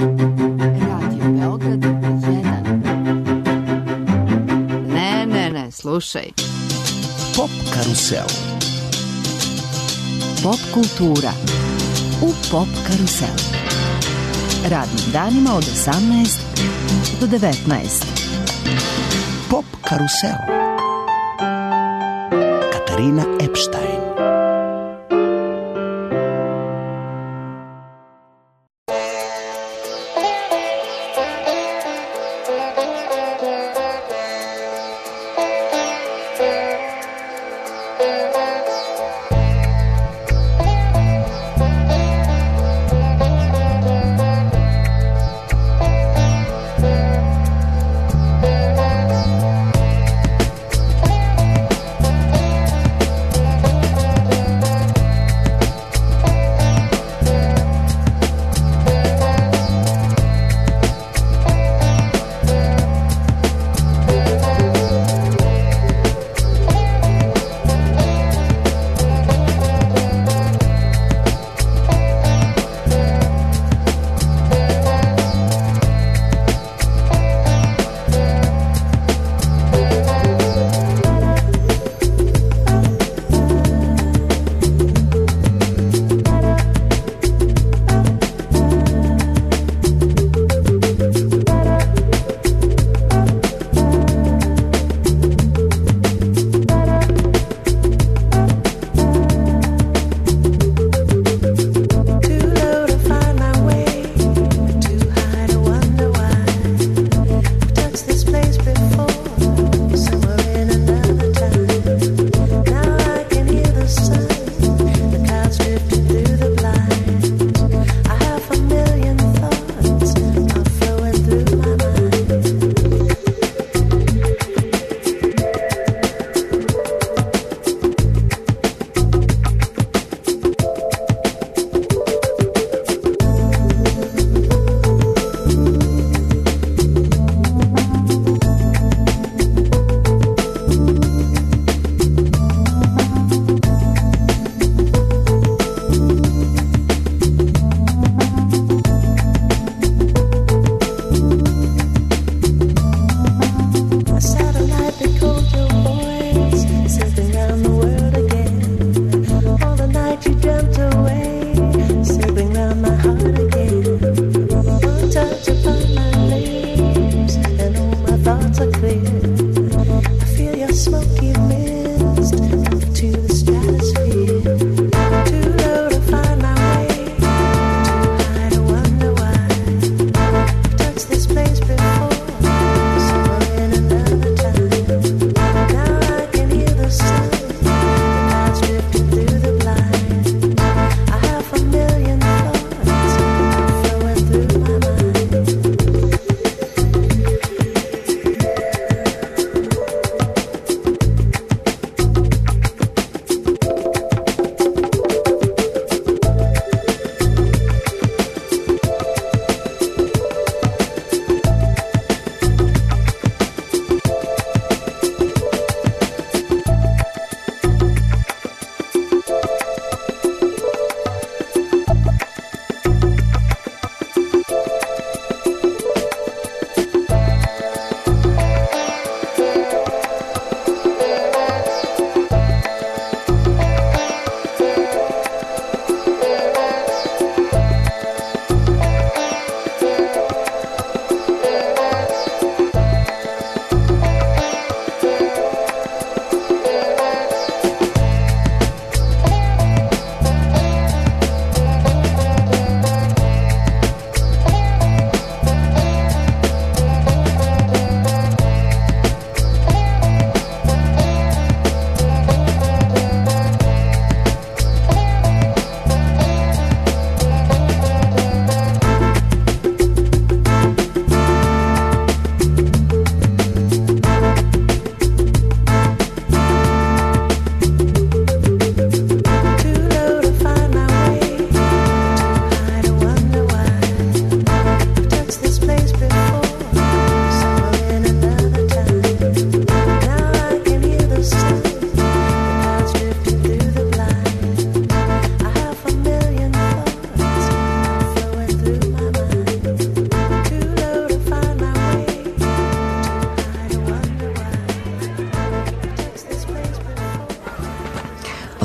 Radio Beograd 1. Ne, slušaj. Pop karusel. Pop kultura u Pop karuselu. Radnim danima od 18 do 19. Pop karusel. Katarina Epstein.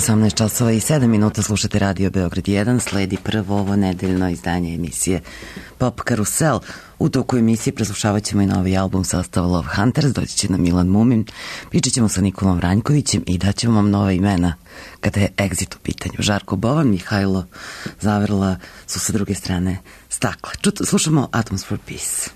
18 časova i 7 minuta slušate Radio Beograd 1, sledi prvo ovo nedeljno izdanje emisije Pop Karusel. U toku emisije preslušavat ćemo i novi album sastava Love Hunters, doći će nam Milan Mumin, pričat ćemo sa Nikolom Vranjkovićem i daćemo vam nova imena kada je Exit u pitanju. Žarko Bovan, Mihajlo Zaverla su sa druge strane stakla. Slušamo Atoms for Peace.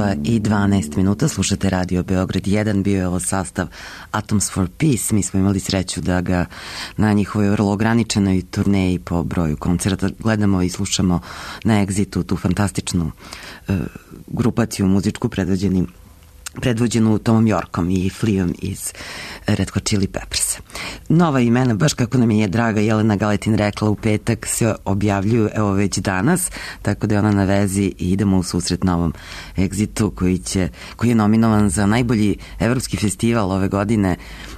časova i 12 minuta. Slušate Radio Beograd 1, bio je ovo sastav Atoms for Peace. Mi smo imali sreću da ga na njihovoj vrlo ograničenoj turneji po broju koncerta gledamo i slušamo na Exitu, tu fantastičnu grupaciju muzičku predvođenu Tomom Yorkom i Fleom iz Red Hot Chili Peppers. Nova imena, baš kako nam je draga Jelena Galetin rekla, u petak se objavljuju, evo već danas, tako da je ona na vezi i idemo u susret novom Exitu koji je nominovan za najbolji evropski festival ove godine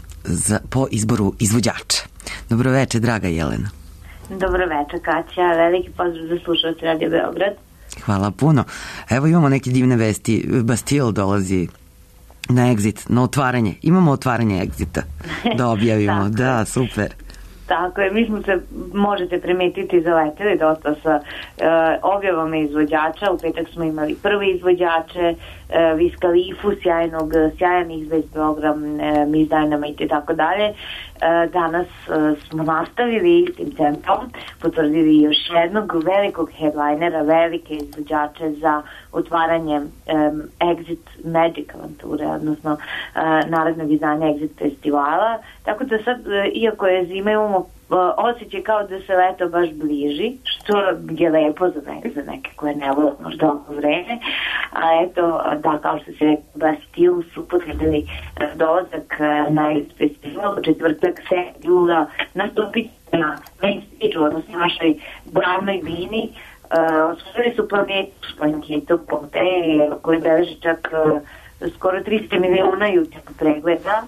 po izboru izvođača. Dobroveče, draga Jelena. Dobroveče, Kaća. Veliki pozdrav za slušalce Radio Beograd. Hvala puno. Evo imamo neke divne vesti. Bastille dolazi na Exit, na otvaranje. Imamo otvaranje Exita da objavimo. Da, super. Tako je, mi smo se, možete primetiti, zaleteli dosta sa objavama izvođača. U petak smo imali prvi izvođače, Wiz Khalifu, sjajan izvez program, Miss Dynamite i tako dalje. Danas smo nastavili istim tempom, potvrdili još jednog velikog headlinera, velike izvođače za otvaranje Exit Magic avanture, odnosno narednog izdanja Exit festivala. Tako da sad, iako je zima, imamo osjećaj kao da se leto baš bliži, što je lepo za neke koje ne vole možda ovo vreme. A eto, da, kao što se rekao, Bastille su potvrdili dolazak na Exit festival u četvrtak 7. jula nastupiti na main stage, odnosno našoj glavnoj bini. Osvojili su planetu s planetom Pompeje, koji beleži čak skoro 300 miliona YouTube pregleda,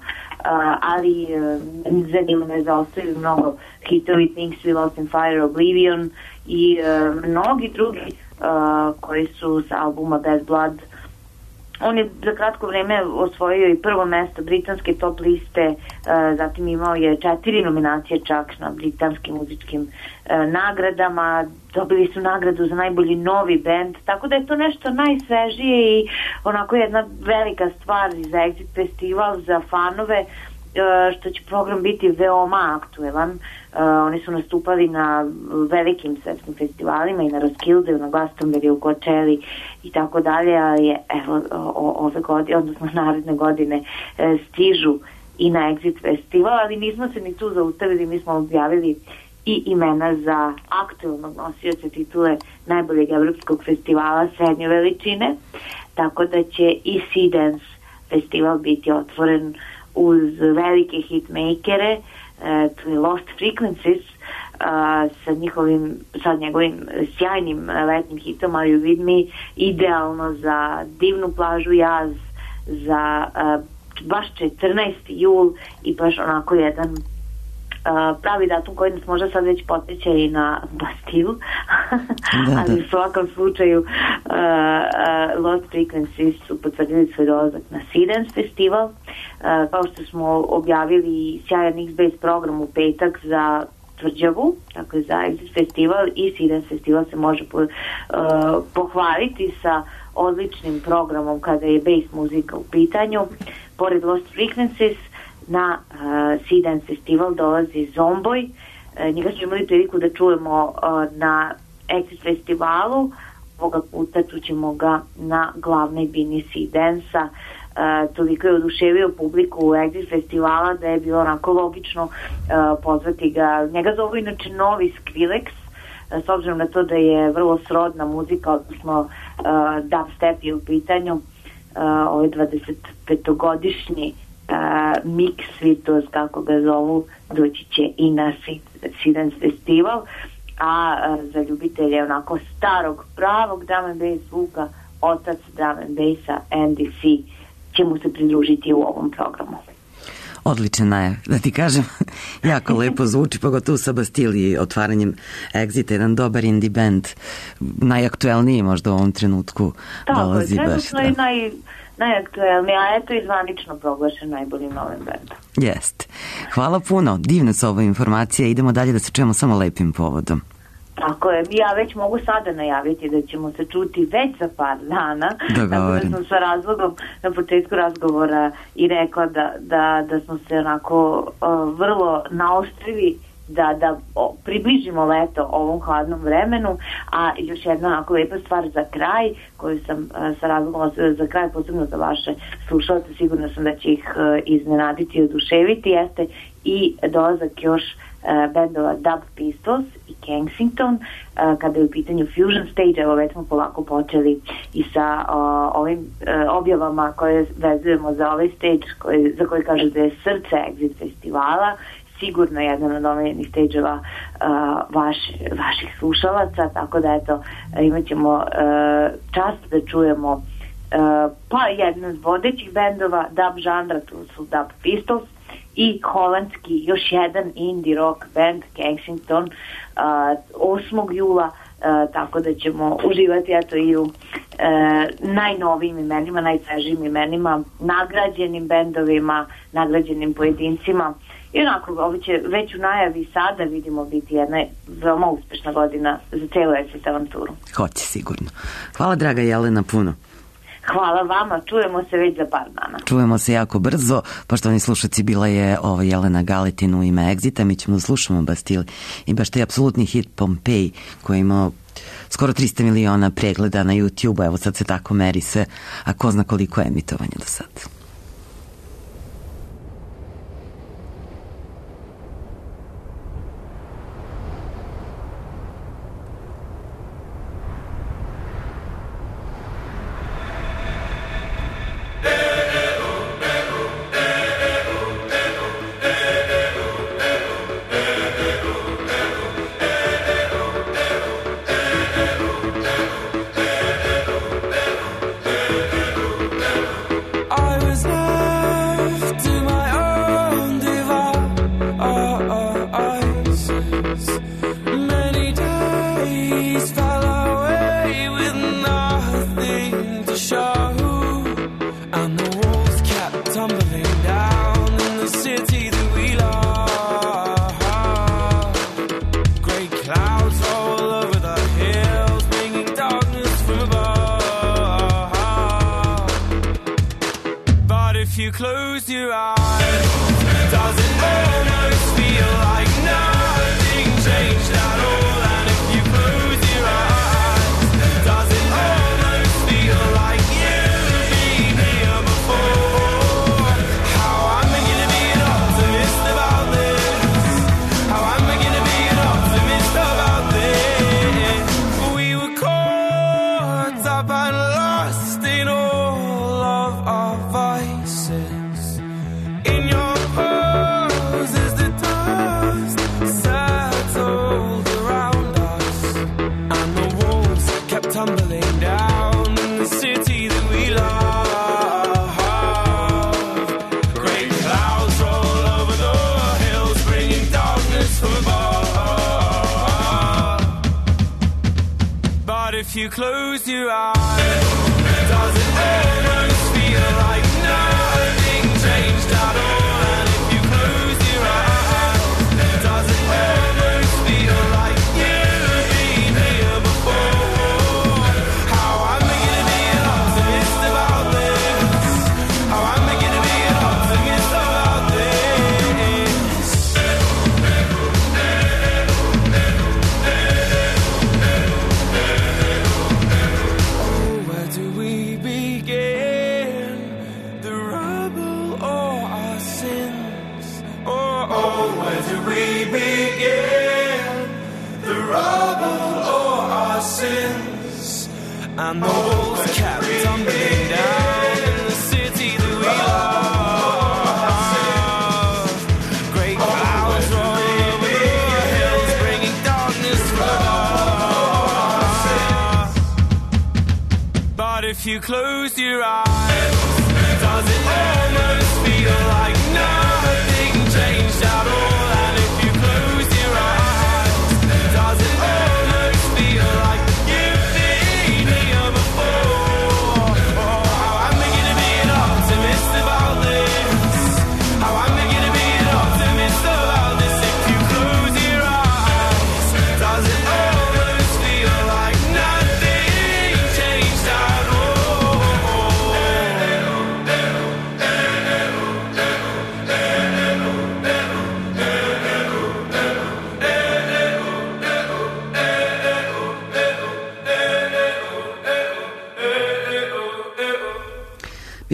ali zanimljivo me zaostavili mnogo hitovi Things We Lost in Fire, Oblivion i mnogi drugi koji su sa albuma Bad Blood. On je za kratko vreme osvojio i prvo mesto britanske top liste, zatim imao je 4 nominacije čak na britanskim muzičkim nagradama, dobili su nagradu za najbolji novi band, tako da je to nešto najsvežije i onako jedna velika stvar za Exit festival, za fanove, što će program biti veoma aktuelan. Oni su nastupali na velikim svetskim festivalima i na Roskilde, na Glastonbury, u Coachelli i tako dalje, ali evo ove godine, odnosno naredne godine stižu i na Exit festival, ali nismo se ni tu zaustavili, mi smo objavili i imena za aktuelnog nosioca titule najboljeg evropskog festivala srednje veličine, tako da će i Sea Dance festival biti otvoren uz velike hitmakere. To je Lost Frequencies sa njegovim sjajnim letnim hitom Are You With Me, idealno za divnu plažu Jaz, za baš 14. jul i baš onako jedan pravi datum koji nas možda sad već podsjeća i na Bastille, ali u svakom slučaju Lost Frequencies su potvrdili svoj dolazak na Sea Dance festival. Kao što smo objavili sjajan X-Base program u petak za Tvrđavu, dakle za Exit festival i Sea Dance festival se može pohvaliti sa odličnim programom kada je bass muzika u pitanju. Pored Lost Frequencies na Sea Dance festival dolazi Zomboy. Njega smo imali priliku da čujemo na Exit festivalu. Ovoga puta čućemo ga na glavnoj bini Sea Dance-a. Toliko je oduševio publiku Exit festivala da je bilo onako logično pozvati ga. Njega zovu inače Novi Skrillex, s obzirom na to da je vrlo srodna muzika, odnosno dubstep je u pitanju. Ovo je 25-godišnji mix Svitos, kako ga zovu, doći će i na Sea Dance festival, a za ljubitelje onako starog, pravog drum and bass zvuka, otac drum and bassa Andy C će mu se pridružiti u ovom programu. Odlična je, da ti kažem, jako lepo zvuči, pogotovo sa Bastille i otvaranjem Exita, jedan dobar indie band, najaktuelniji možda u ovom trenutku dolazi baš. Tako je, najaktuelniji, a eto i zvanično proglašen najboljim novim bandom. Jeste. Hvala puno, divne su ove informacije, idemo dalje da se čujemo samo lepim povodom. Tako je, ja već mogu sada najaviti da ćemo se čuti već za par dana. Tako da sam sa razlogom na početku razgovora i rekla da smo se onako vrlo naoštrili da približimo leto ovom hladnom vremenu. A još jedna onako lepa stvar za kraj, koju sam sa razlogom ostavila za kraj, posebno za vaše slušalce, sigurno sam da će ih iznenaditi i oduševiti, jeste i dolazak još bendova Dub Pistols i Kensington, kada je u pitanju Fusion Stage. Evo već smo polako počeli i sa ovim objavama koje vezujemo za ovaj stage za koji kažu da je srce Exit festivala, sigurno jedan od omiljenih stage-ova vaših slušalaca, tako da eto, imat ćemo čast da čujemo pa jedan od vodećih bendova dub žanra, tu su Dub Pistols, i holandski još jedan indie rock band Kensington 8. jula, tako da ćemo uživati eto i u najnovijim imenima, najsvežijim imenima, nagrađenim bendovima, nagrađenim pojedincima. I onako, ovo će već u najavi sada vidimo biti jedna veoma uspešna godina za celu Exit avanturu. Hoće sigurno. Hvala, draga Jelena, puno. Hvala vama, čujemo se već za par dana. Čujemo se jako brzo. Poštovani slušaci, bila je Jelena Galetin u ime Exita. Mi ćemo da slušamo Bastille i baš taj apsolutni hit Pompeji koji je imao skoro 300 miliona pregleda na YouTube. Evo sad se tako meri sve, a ko zna koliko je emitovanja do sad. If you close your eyes, does it almost feel like nothing changed at all? And if you close your eyes, does it almost feel like you've been here before? How am I gonna be an optimist about this? How am I gonna be an optimist about this? Where do we begin? The rubble or our sins? Oh, where do we begin? The rubble or our sins? And the walls kept tumbling down in the city that we love. Great clouds roll over the hills, bringing darkness from above. But if you close your eyes, does it almost feel like nothing changed at all? And if you close your eyes, does it almost feel like you've been here before? Oh, how am I gonna be an optimist about this? How am I gonna be an optimist about this? If you close your eyes, does it almost feel like nothing changed at all?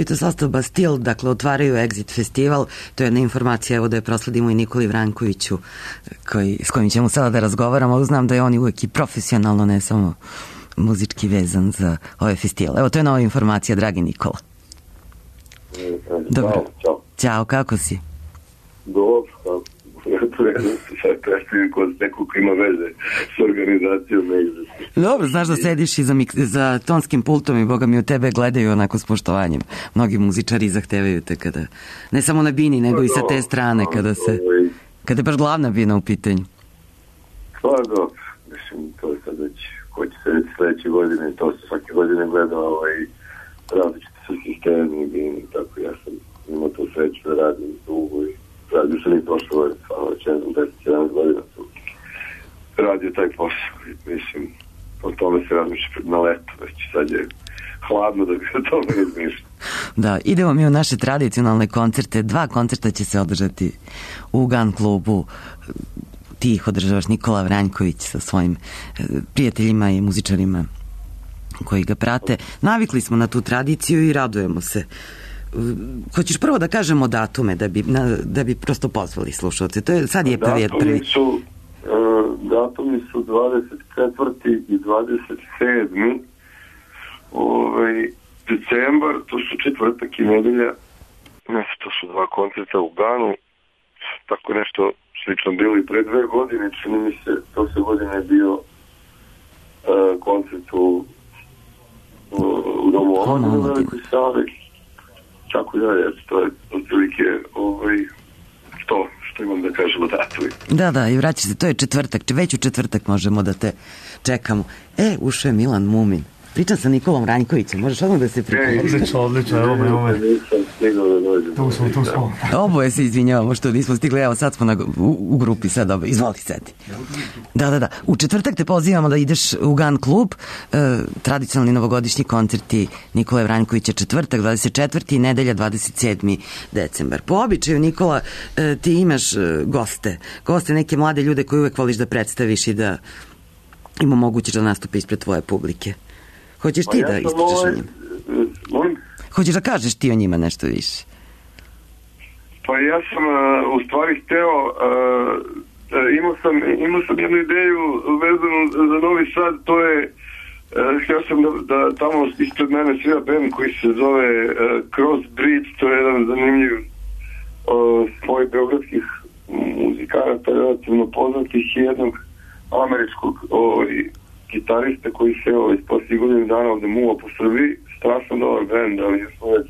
to sastav Bastil, dakle otvaraju Exit festival, to je jedna informacija, evo da je prosledimo i Nikoli Vrankoviću s kojim ćemo sada da razgovaramo, znam da je on uvek i profesionalno, ne samo muzički vezan za ovaj festival. Evo, to je nova informacija, dragi Nikola. Dobro. Ćao, kako si? Dobro, kako? Sad predstavim kod nekog ima veze s organizacijom Exit. Dobro, znaš da sediš i za tonskim pultom i boga mi u tebe gledaju onako s poštovanjem. Mnogi muzičari zahtevaju te kada, ne samo na bini, nego i sa te strane kada je baš glavna bina u pitanju. Pa dobro, mislim, to je sad već, ko će se reći sledeće godine, to se svake godine gleda različite su sistemi i bini, tako ja sam imao tu sreću da radim dugo i radio sam i prošle godine, stvarno već 10-11 godina tu radio taj posao i mislim, o tome se razmišlja na leto, već sad je hladno da bi o tome razmišljao. Da, idemo mi u naše tradicionalne koncerte, 2 koncerta će se održati u GAN klubu, ti ih održavaš, Nikola Vranjković sa svojim prijateljima i muzičarima koji ga prate. Navikli smo na tu tradiciju i radujemo se. Hoćeš prvo da kažemo datume da bi prosto pozvali slušalce? To je, sad je prvi. Datumi su 24. i 27. Decembar, to su četvrtak i nedelja. To su 2 koncerta u GAN-u. Tako nešto slično bilo i pre 2 godine. Čini mi se, prošle godine je bio koncert u Domu omladine u Velikoj Savi. Tako da je, to je otprilike što imam da kažem o datumi. Da, i vraća se, to je četvrtak, već u četvrtak možemo da te čekamo. Ušao je Milan Mumin. Pričam sa Nikolom Vranjkovićem, možeš odmah da se pripoviš? Odlično, evo me ume. Nisam stigao da dođem. Tu smo. Oboje se izvinjavamo što nismo stigli, evo sad smo u grupi, sad dobro, izvoli sedi. Da, u četvrtak te pozivamo da ideš u GAN klub, tradicionalni novogodišnji koncerti Nikole Vranjkovića, četvrtak 24. i nedelja 27. decembar. Po običaju, Nikola, ti imaš goste, neke mlade ljude koje uvek voliš da predstaviš i da im omogućiš da nastupe ispred tvoje publike. Hoćeš ti da ispričaš o njima? Hoćeš da kažeš ti o njima nešto više? Pa ja sam u stvari hteo, imao sam jednu ideju vezanu za Novi Sad, to je, htio sam da tamo ispred mene svira band koji se zove Crossbreed, to je jedan zanimljiv svoj beogradskih muzikanata, relativno poznatih i jednog američkog gitarista koji se iz posljednjih godina dana ovde muva po Srbiji, strašno dobar band, ali je uvek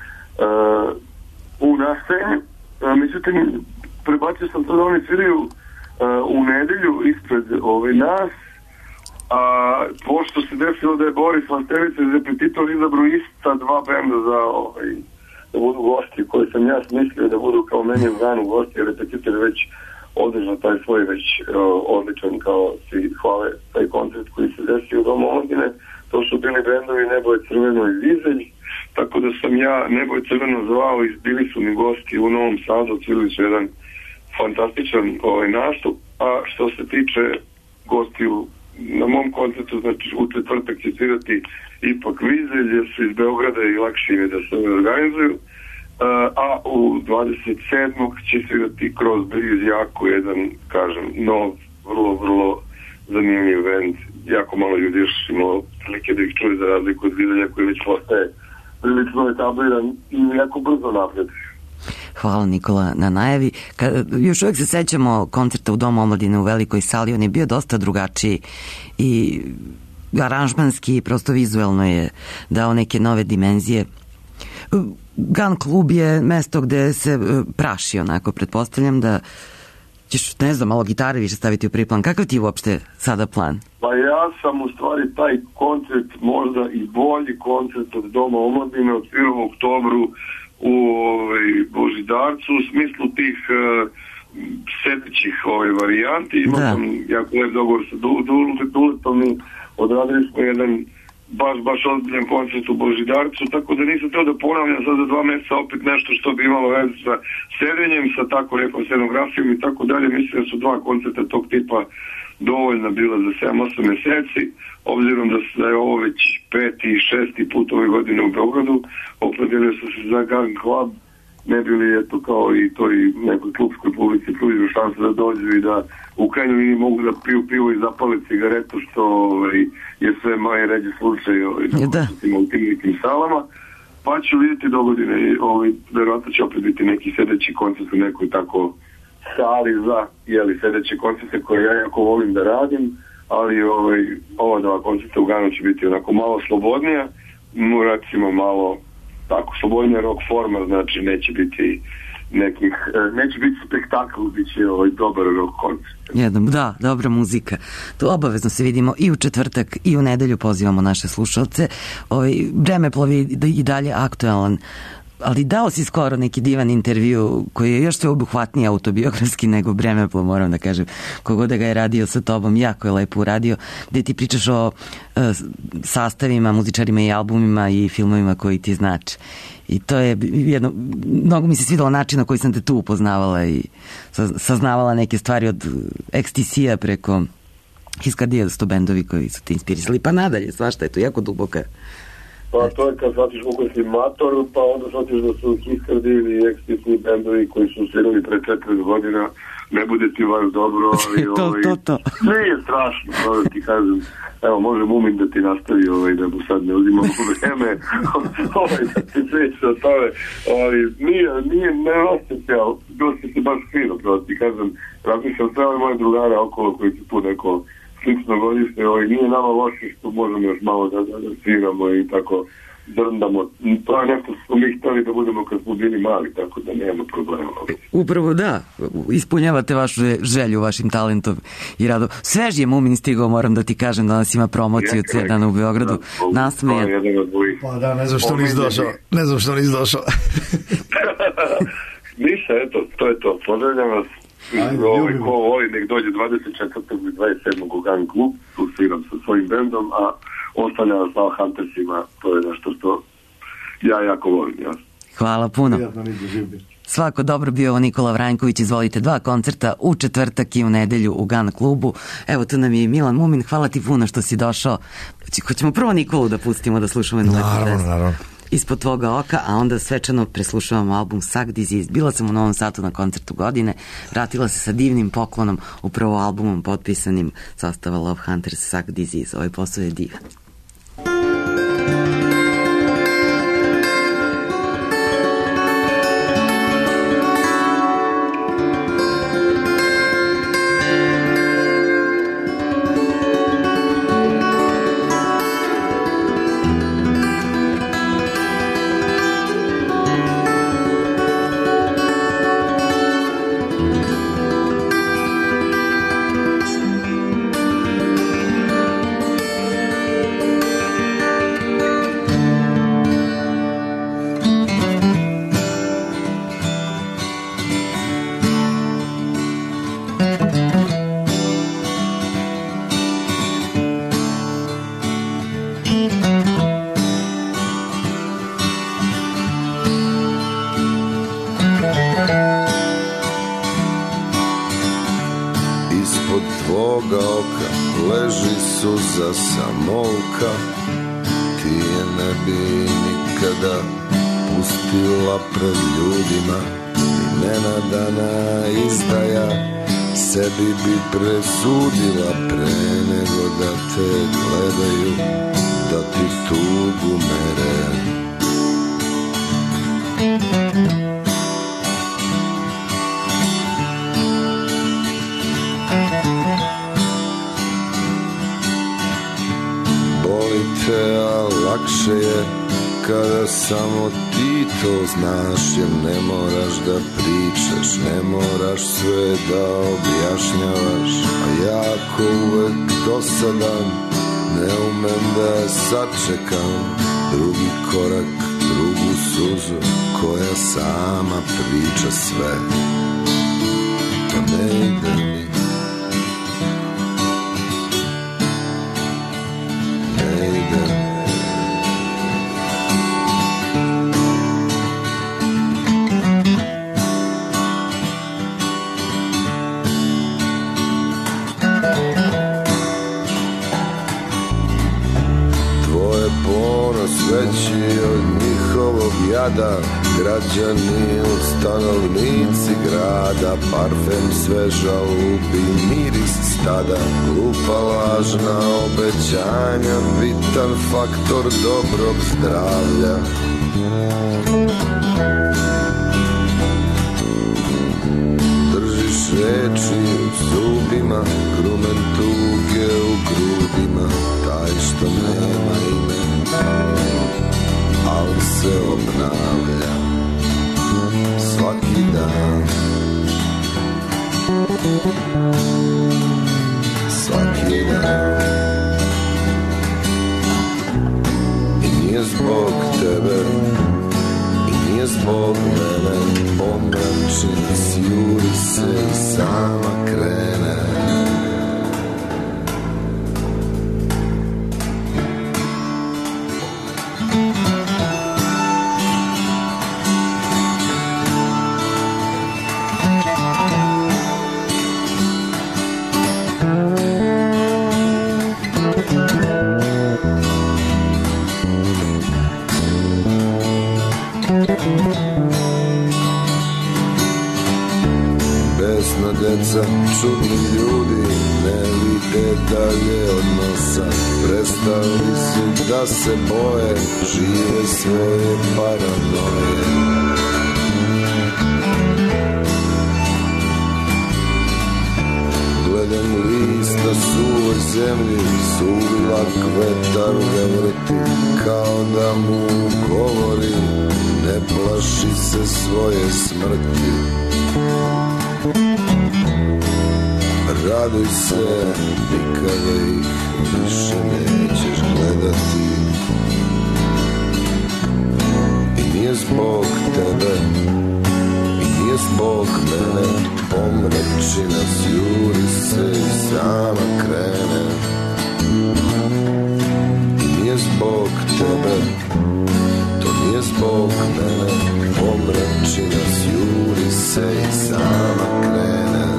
u nastajanju. Međutim, prebacio sam to da oni sviraju u nedelju ispred nas, a pošto se desilo da je Boris Vanstevica iz Repetitor izabru ista 2 benda za da budu gosti koje sam ja smislio da budu kao meni u GAN-u gosti, jer Repetitor je već održao taj svoj već odličan, kao svi hvale, taj koncert koji se desio u Domu omladine. To su bili bendovi Nebo je crveno i Vizelj, tako da sam ja Nebo je crveno zvao i bili su mi gosti u Novom Sadu, odsvirali su jedan fantastičan nastup. A što se tiče gostiju na mom koncertu, znači u četvrtak će svirati ipak Vizelj, jer su iz Beograda i lakše im je da se organizuju. A u 27. će svirati Crossbreed, jako jedan, kažem, nov, vrlo zanimljiv band. Jako malo ljudi još imalo prilike da ih čuli za razliku od Vizelja koji već postaje prilično etabliran i jako brzo napred. Hvala Nikola na najavi. Još uvek se sećamo koncerta u Domu omladine u Velikoj sali, on je bio dosta drugačiji i aranžmanski, prosto vizuelno je dao neke nove dimenzije. GAN klub je mesto gde se praši onako, pretpostavljam da ćeš, ne znam, malo gitare više staviti u priplan. Kakav ti je uopšte sada plan? Pa ja sam u stvari taj koncert, možda i bolji koncert od Doma omladine, odsvirao u oktobru u Božidarcu, u smislu tih sedećih varijanti. Imao sam jako lep dogovor sa Duletom i odradili smo jedan baš ozbiljan koncert u Božidarcu, tako da nisam teo da ponavljam sad za 2 meseca opet nešto što bi imalo veze sa sedenjem, sa tako nekom scenografijom i tako dalje. Mislim da su 2 koncerta tog tipa dovoljna bila za 7-8 mjeseci, obzirom da je ovo već 5. i 6. put ove godine u Beogradu, opredelio su se za Gun Club, ne bili eto kao i toj nekoj klubskoj publici pružio šansu da dođu i da u krajnjoj liniji mogu da piju pivo i zapale cigaretu, što je sve manje ređe slučaj u tim salama. Pa ću vidjeti do godine, verovatno će opet biti neki sedeći koncert u nekoj tako sali za sedeće koncerte koje ja jako volim da radim, ali ova dva koncerta u Ganu će biti onako malo slobodnija, recimo malo tako slobodnija rock forma, znači neće biti spektakl, bit će dobar rock koncert. Da, dobra muzika. To obavezno se vidimo i u četvrtak i u nedelju, pozivamo naše slušalce. Vremeplov je i dalje aktualan, ali dao si skoro neki divan intervju koji je još sve obuhvatniji autobiografski nego Vremeplov, moram da kažem, kogod da ga je radio sa tobom, jako je lepo uradio, gde ti pričaš o sastavima, muzičarima i albumima i filmovima koji ti znače. I to je mnogo mi se svidalo način na koji sam te tu upoznavala i saznavala neke stvari od XTC-a preko Hiskardija, sto bendovi koji su te inspirisali, pa nadalje, svašta je to jako duboka. Pa to je kad shvatiš koliko si mator, pa onda shvatiš da su Hiskardi ili XTC bendovi koji su svirali pre 4 godina, ne bude ti baš dobro, ali to. Sve je strašno, da ti kažem. Evo, može Mumin da ti nastavi, da mu sad ne uzimamo vreme, da ti sveća o tome, ali ne osjeća se baš fino, da ti kažem, razmišljam sve ove moje drugare okolo koji su tu neko slično godište, nije nama loše što možemo još malo da sviramo i tako drndamo. To je nešto što smo mi hteli da budemo kad smo bili mali, tako da nema problema. Upravo da, ispunjavate vašu želju, vašim talentom i radom. Svež je Mumin stigao, moram da ti kažem, danas ima promociju cijel dan u Beogradu. Nasmejan. Pa da, ne znam što nisi došao. Ništa, eto, to je to. Pozdravljam vas. Ko voli, nek dođe 24. i 27. u Gun Club, tu sviram sa svojim bendom, a ostavljam vas na Huntersima, to je nešto što ja jako volim. Hvala puno. Svako dobro, bio ovo Nikola Vranjković, izvolite 2 koncerta u četvrtak i u nedelju u Gun Klubu. Evo tu nam je Milan Mumin, hvala ti puno što si došao. Hoćemo prvo Nikolu da pustimo da slušamo jednu lepu pesmu. Naravno. Ispod tvoga oka, a onda svečano preslušavamo album Suck Disease. Bila sam u Novom Satu na koncertu godine, vratila se sa divnim poklonom, upravo albumom potpisanim sastava Love Hunters Suck Disease. Ovaj posao je divan. suza samolka, ti je ne bi nikada pustila pred ljudima, ni nenadana izdaja, sebi bi presudila pre nego da te gledaju, da ti tugu mere. A lakše je kada samo ti to znaš, jer ne moraš da pričaš, ne moraš sve da objašnjavaš, a ja ko uvek dosadan ne umem da sačekam drugi korak, drugu suzu koja sama priča sve, pa ne ide mi. Građani, stanovnici grada, parfem sveža lupi, miris stada, glupa lažna obećanja, bitan faktor dobrog zdravlja. Držiš reči u zubima, grumen tuge u grudima, taj što nema ime, ali se obnavlja svaki dan, svaki dan. I nije zbog tebe, i nije zbog mene, pomračina sjuri se i sama krene. Besna deca, čudni ljudi, ne vide dalje od nosa. Prestali su da se boje, žive svoje paranoje. Gledam list na suvoj zemlji, suvlak vetar ga vrti, kao da mu govori, ne plaši se svoje smrti. Raduj se, nikada ih više nećeš gledati. I nije zbog tebe, i nije zbog mene, pomračina sjuri se i sama krene. I nije zbog tebe, to nije zbog mene, pomračina sjuri se i sama krene.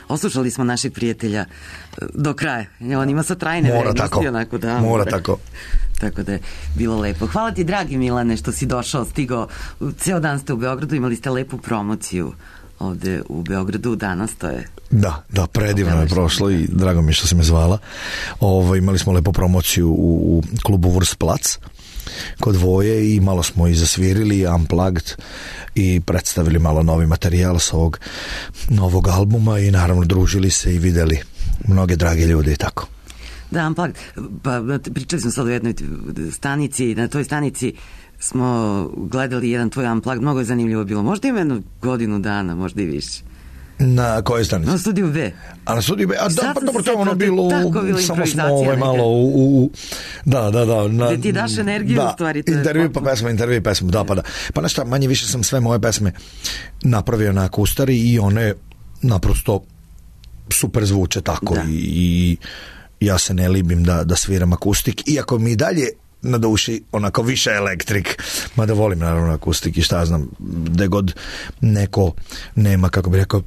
Oslušali smo našeg prijatelja do kraja. On ima sad trajne vrednosti. Mora tako. Tako da je bilo lepo. Hvala ti, dragi Milane, što si došao, stigao. Ceo dan ste u Beogradu, imali ste lepu promociju ovde u Beogradu danas, to je... Da, predivno je prošlo i drago mi je što si me zvala. Imali smo lepu promociju u klubu Wurstplatz kod Voje i malo smo i zasvirili Unplugged i predstavili malo novi materijal sa ovog novog albuma i naravno družili se i videli mnoge drage ljude i tako. Da, Unplugged, pa pričali smo sad u jednoj stanici, na toj stanici smo gledali jedan tvoj Unplugged, mnogo je zanimljivo bilo, možda ima jednu godinu dana, možda i više. Na kojoj stanici? Na Studiju B. A na Studiju B, pa dobro, to je ono bilo, samo smo malo da. Gde ti daš energiju, u stvari. Intervju pa pesmu, da. Pa nešto, manje više sam sve moje pesme napravio na akustari i one naprosto super zvuče tako i ja se ne libim da sviram akustik, iako mi dalje na duši onako više elektrik, mada volim naravno akustik i šta znam, gde god neko nema, kako bi rekao,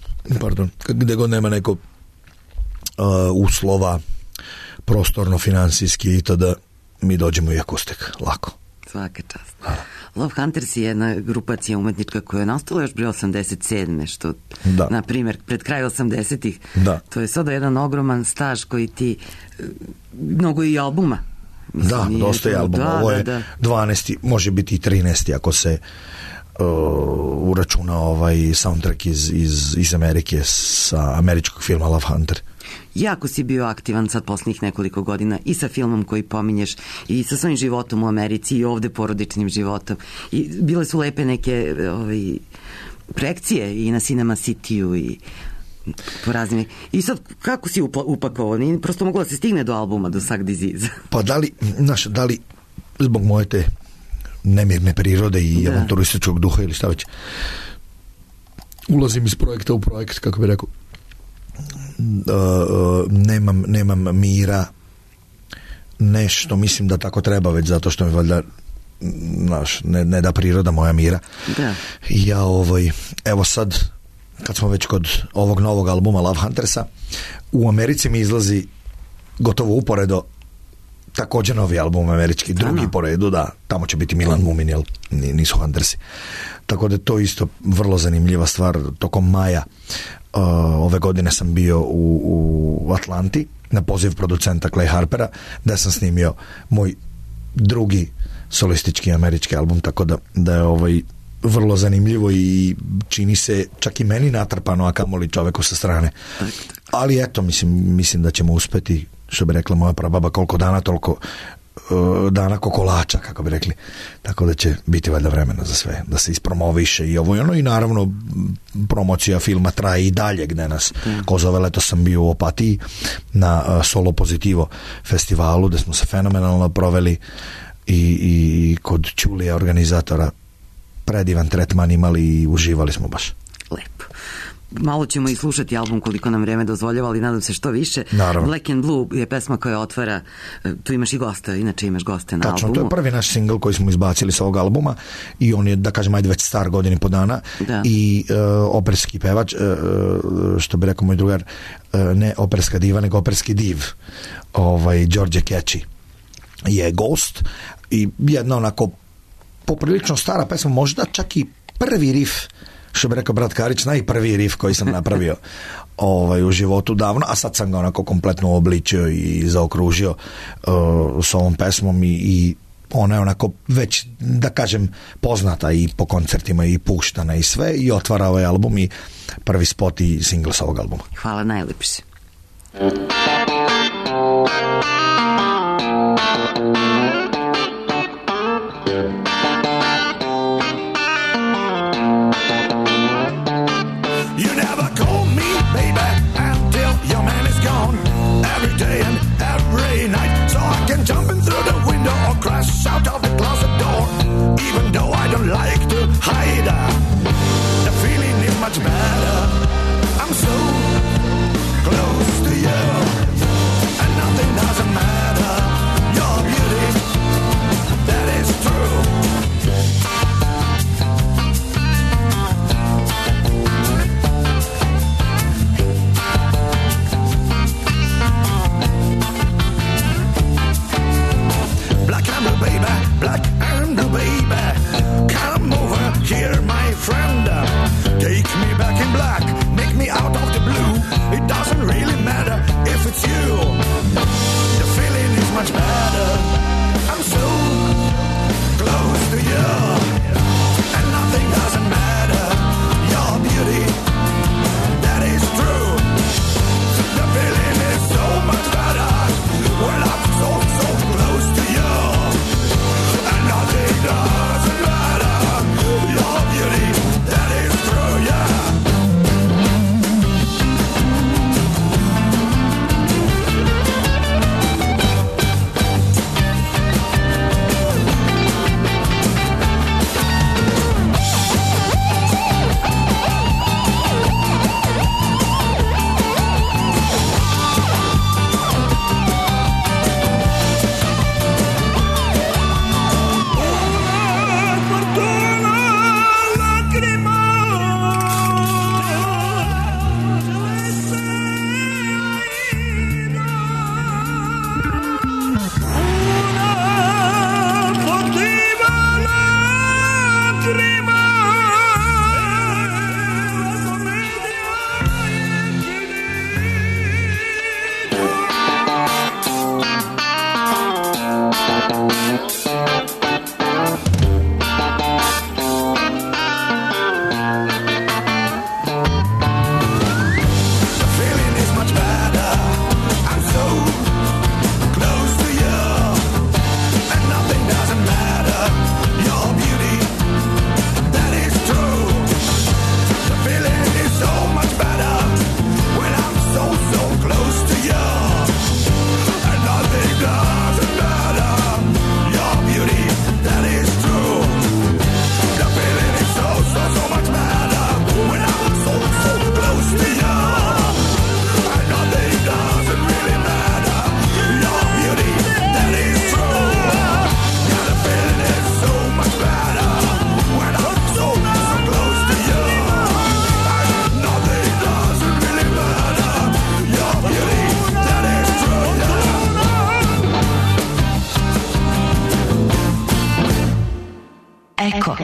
gde god nema neko uslova prostorno, finansijski i to da mi dođemo i akustik, lako. Svaka čast. Love Hunters je jedna grupacija umetnička koja je nastala još bre 87. što, na primjer, pred kraj 80-ih. To je sada jedan ogroman staž koji ti, mnogo i albuma. Da, dosta je albuma. Ovo je 12. može biti i 13. ako se uračuna soundtrack iz Amerike sa američkog filma Love Hunter. Jako si bio aktivan sad posljednjih nekoliko godina i sa filmom koji pominješ i sa svojim životom u Americi i ovde porodičnim životom. I bile su lepe neke projekcije i na Cinema City-u i po raznim. I sad, kako si upakovan? Prosto moglo da se stigne do albuma, do Suck Disease. Pa da li zbog moje te nemirne prirode i avanturističkog duha ili šta već, ulazim iz projekta u projekt, kako bi rekao, nemam mira, nešto mislim da tako treba, već zato što mi valjda ne da priroda moja mira. Ja evo sad kad smo već kod ovog novog albuma Love Huntersa, u Americi mi izlazi gotovo uporedo također novi album američki, drugi po redu, da, tamo će biti Milan Mumin, jel nisu Huntersi. Tako da je to isto vrlo zanimljiva stvar. Tokom maja ove godine sam bio u Atlanti na poziv producenta Clay Harpera, da sam snimio moj drugi solistički američki album, tako da je vrlo zanimljivo i čini se čak i meni natrpano, a kamoli čoveku sa strane. Ali eto, mislim da ćemo uspeti, što bi rekla moja prababa, koliko dana, toliko dana kokolača, kako bi rekli. Tako da će biti valjda vremena za sve, da se ispromoviše i ovo i ono, i naravno promocija filma traje i dalje, gde nas ko zove, leto sam bio u Opatiji na Solo Pozitivo festivalu, gde smo se fenomenalno proveli i kod Ćulija, organizatora, predivan tretman imali i uživali smo baš. Lepo. Malo ćemo i slušati album koliko nam vreme dozvoljava, ali nadam se što više. Naravno. Black and Blue je pesma koja otvara, tu imaš i gosta, inače imaš goste na albumu. To je prvi naš singl koji smo izbacili sa ovog albuma i on je, da kažem, ajde već star godinu i po dana i operski pevač, što bi rekao moj drugar, ne operska diva, nego operski div, Đorđe Keči je gost i jedna onako poprilično stara pesma, možda čak i prvi riff, što bi rekao brat Karić, najprvi riff koji sam napravio u životu davno, a sad sam ga onako kompletno obličio i zaokružio s ovom pesmom i ona je onako već, da kažem, poznata i po koncertima i puštana i sve, i otvara ovaj album i prvi spot i singl sa ovog albuma. Hvala, najlepši. Day and every night, so I can jump in through the window or crash out of the closet door. Even though I don't like to hide, the feeling is much better. I'm so close to you, and nothing doesn't matter. Your beauty, that is true. Eko.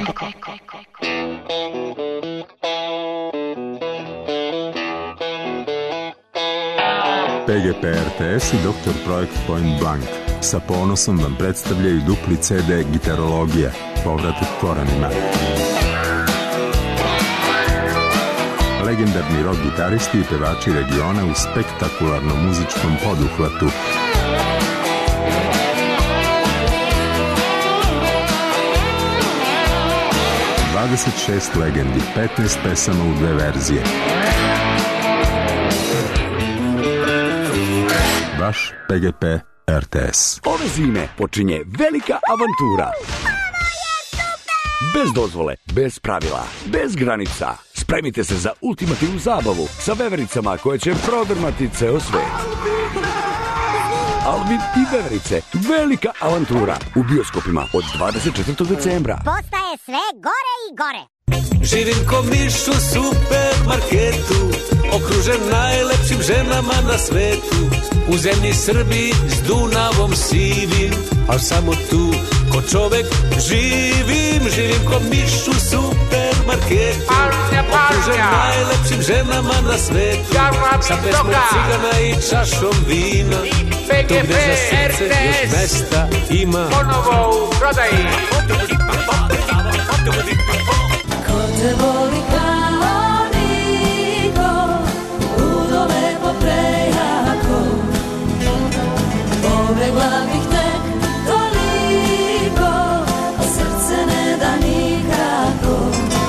PGP RTS i Dr. Projekt Point Blank sa ponosom vam predstavljaju dupli CD Gitarologija, povratak korenima. Legendarni rock gitaristi i pevači regiona u spektakularnom muzičkom poduhvatu. ...26 legendi, 15 pesama u 2 verzije. Vaš PGP RTS. Ove zime počinje velika avantura. Bez dozvole, bez pravila, bez granica. Spremite se za ultimativnu zabavu sa vevericama koje će prodrmati ceo svet. Alvin i veverice, velika avantura u bioskopima od 24. decembra. Postaje sve gore i gore. Živim ko miš u supermarketu, okružen najlepšim ženama na svetu. U zemlji Srbiji s Dunavom sivim, al samo tu ko čovek živim. Živim ko miš u supermarketu, okružen najlepšim ženama na svetu. Sa pesmom cigana i čašom vina, tu gde za srce još mesta ima. Ponovo u prodaji. Ko te voli kao niko, ludo lepo prejako, pobegla bih tek toliko, a srce ne da nikako.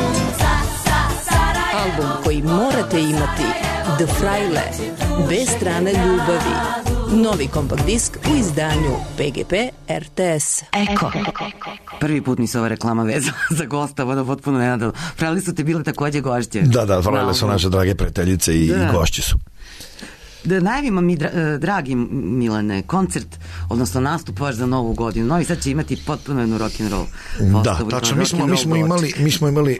Album koji morate imati, The Fraile, bez strane ljubavi. Novi kompakt disk u izdanju PGP RTS. Eko. Prvi put mi se ova reklama vezala za gosta, ono potpuno nenadalo. Fraile su te bile takođe gošće. Da, Fraile su naše drage prijateljice i gošće su. Da najavimo mi, dragi Milane, koncert, odnosno nastup vaš za Novu godinu. Novi Sad će imati potpuno jednu rock'n'roll postavu. Da, tačno, mi smo imali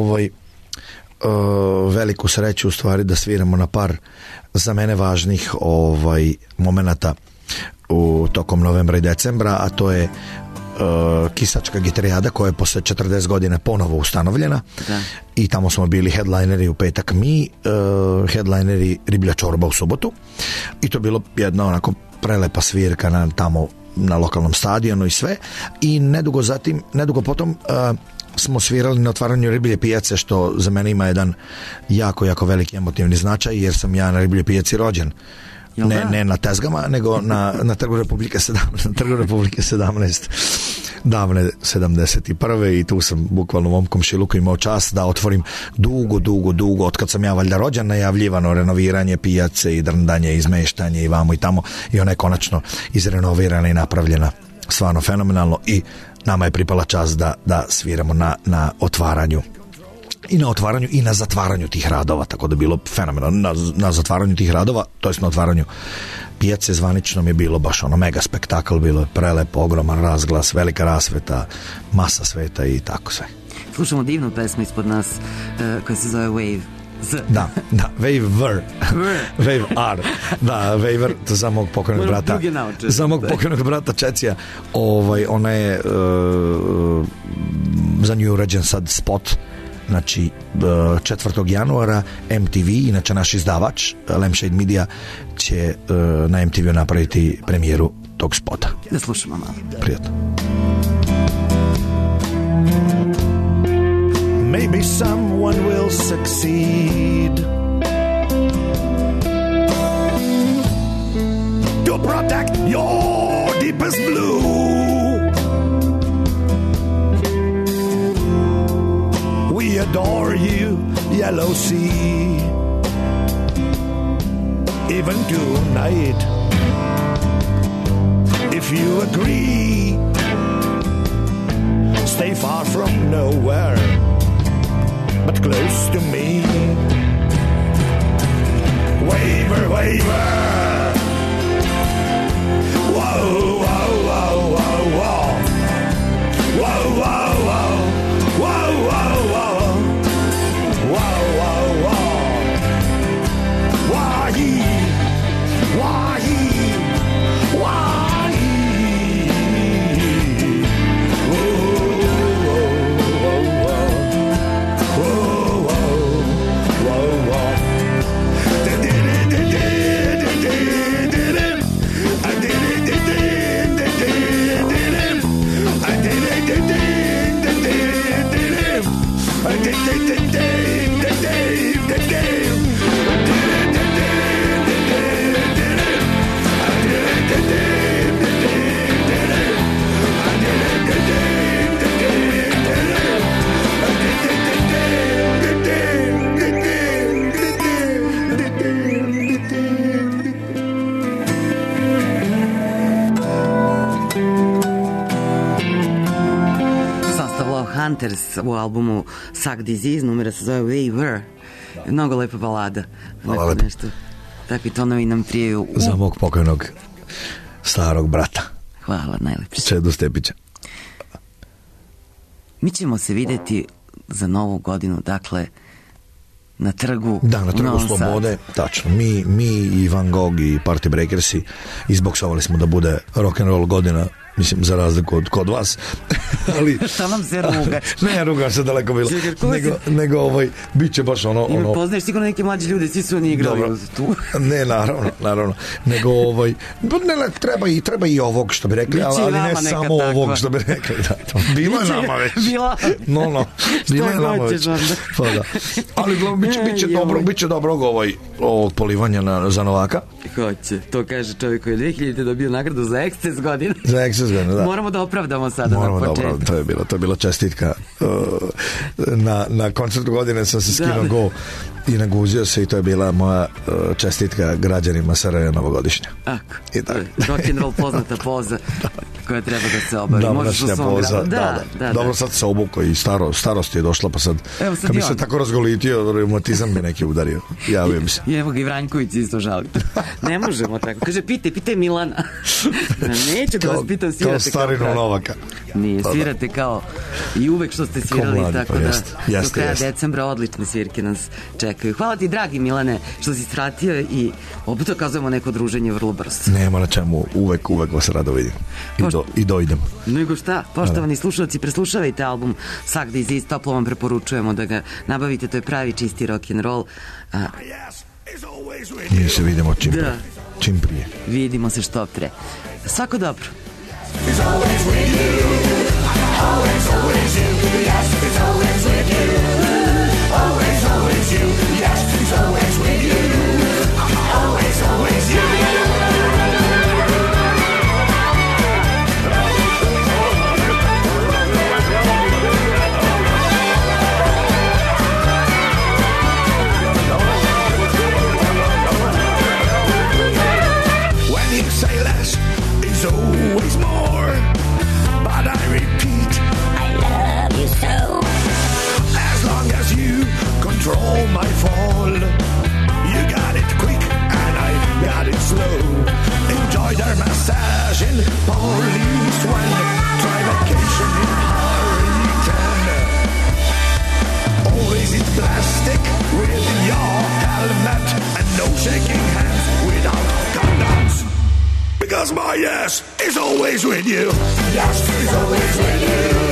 veliku sreću u stvari da sviramo na par za mene važnih momenata tokom novembra i decembra, a to je Kisačka gitarijada koja je posle 40 godina ponovo ustanovljena. Da. I tamo smo bili headlineri u petak mi, headlineri Riblja čorba u subotu, i to je bilo jedna onako prelepa svirka tamo na lokalnom stadionu i sve. I nedugo potom smo svirali na otvaranju Riblje pijace, što za mene ima jedan jako, jako veliki emotivni značaj, jer sam ja na Riblje pijaci rođen. Ne na tezgama, nego na Trgu Republike 17, davne 71. I tu sam bukvalno u mom komšiluku imao čast da otvorim dugo, otkad sam ja valjda rođen, najavljivano renoviranje pijace i drndanje, izmeštanje i vamo i tamo, i ona je konačno izrenovirana i napravljena stvarno fenomenalno, i nama je pripala čast da sviramo na otvaranju i na zatvaranju tih radova, tako da je bilo fenomenalno. Na zatvaranju tih radova, to jest na otvaranju pijace zvaničnom, je bilo baš ono mega spektakl, bilo je prelepo, ogroman razglas, velika rasveta, masa sveta i tako sve. Slušamo divnu pesmu ispod nas koja se zove Wave. Da, Wave R. Da, Wave R, to za mog pokojnog brata. Za mog pokojnog brata Čecija. Ona je za nju urađen sad spot. Znači 4. januara MTV, inače naš izdavač Lampshade Media, će na MTV napraviti premijeru tog spota. Da slušamo malo. Prijatno. Maybe someone will succeed to protect your deepest blue. We adore you, yellow sea, even tonight. If you agree, stay far from nowhere, but close to me. Waver, waver. Whoa, whoa, whoa, whoa, whoa. Whoa, whoa, whoa. Whoa, whoa, whoa. Whoa, whoa, whoa. Why? Why? Why? Whoa, whoa, whoa. Love Hunters u albumu Suck Disease, numera se zove We Were. Mnogo lepa balada. Hvala lepo. Nešto, takvi tonovi nam prijaju za mog pokojnog starog brata. Hvala, najlepše. Čedo Stepića. Mi ćemo se videti za Novu godinu, dakle, na trgu. Da, na trgu Slobode, tačno. Mi i Van Gogh i Party Breakersi izboksovali smo da bude rock'n'roll godina, mislim, za razliku od kod vas. Ali šta nam se ruga? Ne, ruga se daleko bilo. Nego bit će baš ono... I poznaješ sigurno neke mlađe ljude, svi su oni igrali tu. Ne, naravno. Nego treba i ovog, što bi rekli, ali ne samo ovog, što bi rekli. Bilo je nama već. No. Bilo je nama već. Pa da. Ali bit će dobrog ovog polivanja za Novaka. Hoće. To kaže čovjek koji je 2000 dobio nagradu za eksces godine. Za eksces godine, da. Moramo da opravdamo sada na početku. To je bila čestitka. Na koncertu godine sam se skinuo go i naguzio se i to je bila moja čestitka građanima Sarajeva novogodišnja. Ako. Rock'n'roll poznata poza koja treba da se obavi. Možeš u svom gradu. Da. Dobro, sad se obukao i starost je došla, pa sad kad bi se tako razgolitio, reumatizam mi neki udario. Javio mi se. I evo ga i Vranjković isto žali. Ne možemo tako. Kaže, pitaj Milana. Neću da vas pitam, svirate kao starinu Novaka. Nije, svirate kao i uvek što ste svirali, tako da do kraja decembra odlične svirke nas čekaju. Hvala ti, dragi Milane, što si svratio i opet okazujemo neko druženje vrlo brzo. Nema na čemu, uvek vas rado vidim. I dojdem. Nego šta, poštovani slušalci, preslušavajte album Suck Disease, toplo vam preporučujemo da ga nabavite, to je pravi čisti rock'n'roll. Mi se vidimo čim prije. Vidimo se što pre. Svako dobro. It's always with you. Always you. Yes, it's always with you. Always you. Yes, it's always with you. Always you. When you say less, it's always more. But I repeat, I love you so. As long as you control my fall, you got it quick and I got it slow. Enjoy their massage in Police One. Try vacation in Hurricane. Always eat plastic with your helmet and no shaking hands without condoms. Because my yes is always with you. Yes is always with you.